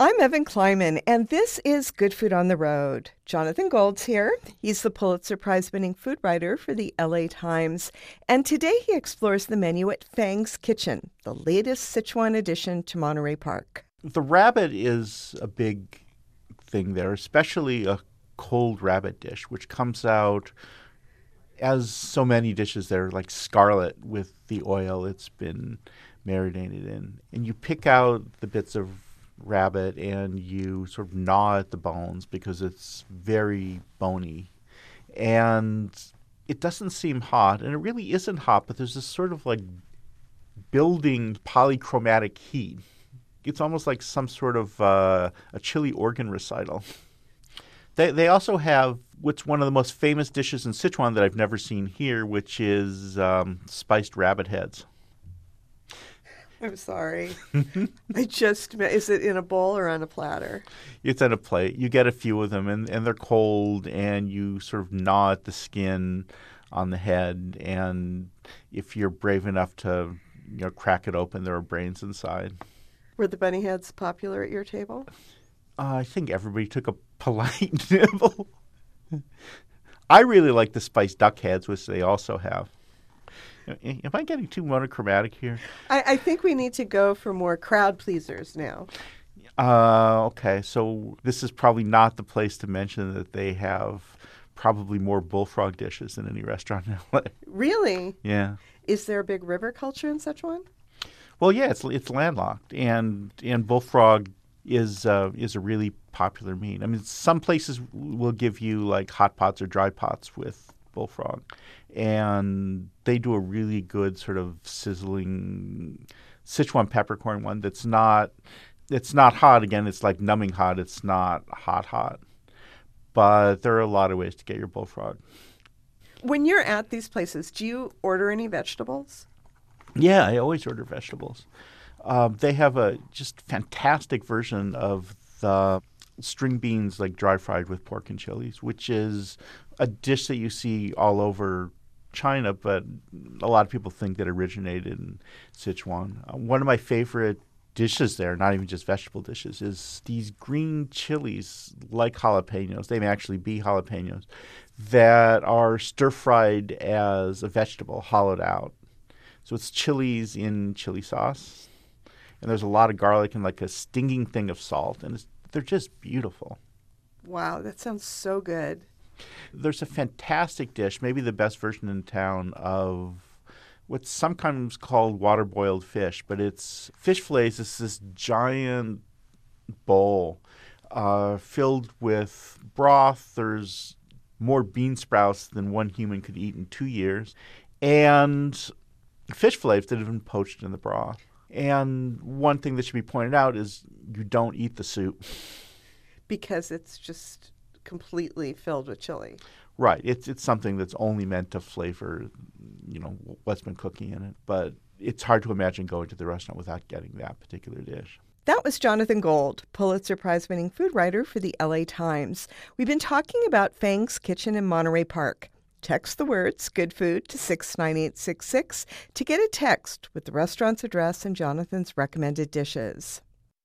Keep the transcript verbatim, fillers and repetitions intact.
I'm Evan Kleiman, and this is Good Food on the Road. Jonathan Gold's here. He's the Pulitzer Prize-winning food writer for the L A Times. And today he explores the menu at Fang's Kitchen, the latest Sichuan addition to Monterey Park. The rabbit is a big thing there, especially a cold rabbit dish, which comes out, as so many dishes there, like scarlet with the oil it's been marinated in. And you pick out the bits of rabbit and you sort of gnaw at the bones because it's very bony. And it doesn't seem hot, and it really isn't hot, but there's this sort of like building polychromatic heat. It's almost like some sort of uh, a chili organ recital. They they also have what's one of the most famous dishes in Sichuan that I've never seen here, which is um, spiced rabbit heads. I'm sorry. I just, is it in a bowl or on a platter? It's on a plate. You get a few of them, and, and they're cold, and you sort of gnaw at the skin on the head, and if you're brave enough to, you know, crack it open, there are brains inside. Were the bunny heads popular at your table? Uh, I think everybody took a polite nibble. I really like the spiced duck heads, which they also have. Am I getting too monochromatic here? I, I think we need to go for more crowd pleasers now. Uh, okay, so this is probably not the place to mention that they have probably more bullfrog dishes than any restaurant in L A. Really? Yeah. Is there a big river culture in Sichuan? Well, yeah, it's it's landlocked, and and bullfrog is uh, is a really popular meat. I mean, some places will give you like hot pots or dry pots with bullfrog, and they do a really good sort of sizzling Sichuan peppercorn one that's not it's not hot. Again, it's like numbing hot. It's not hot hot, but there are a lot of ways to get your bullfrog. When you're at these places, do you order any vegetables? Yeah, I always order vegetables. Um, they have a just fantastic version of the string beans, like dry fried with pork and chilies, which is a dish that you see all over China, but a lot of people think that originated in Sichuan. Uh, one of my favorite dishes there, not even just vegetable dishes, is these green chilies like jalapenos. They may actually be jalapenos that are stir-fried as a vegetable, hollowed out. So it's chilies in chili sauce, and there's a lot of garlic and like a stinging thing of salt, and it's, they're just beautiful. Wow, that sounds so good. There's a fantastic dish, maybe the best version in town, of what's sometimes called water-boiled fish, but it's fish fillets. It's this giant bowl uh, filled with broth. There's more bean sprouts than one human could eat in two years, and fish fillets that have been poached in the broth. And one thing that should be pointed out is you don't eat the soup. Because it's just completely filled with chili. Right. It's it's something that's only meant to flavor, you know, what's been cooking in it. But it's hard to imagine going to the restaurant without getting that particular dish. That was Jonathan Gold, Pulitzer Prize-winning food writer for the L A Times. We've been talking about Fang's Kitchen in Monterey Park. Text the words Good Food to six nine eight six six to get a text with the restaurant's address and Jonathan's recommended dishes.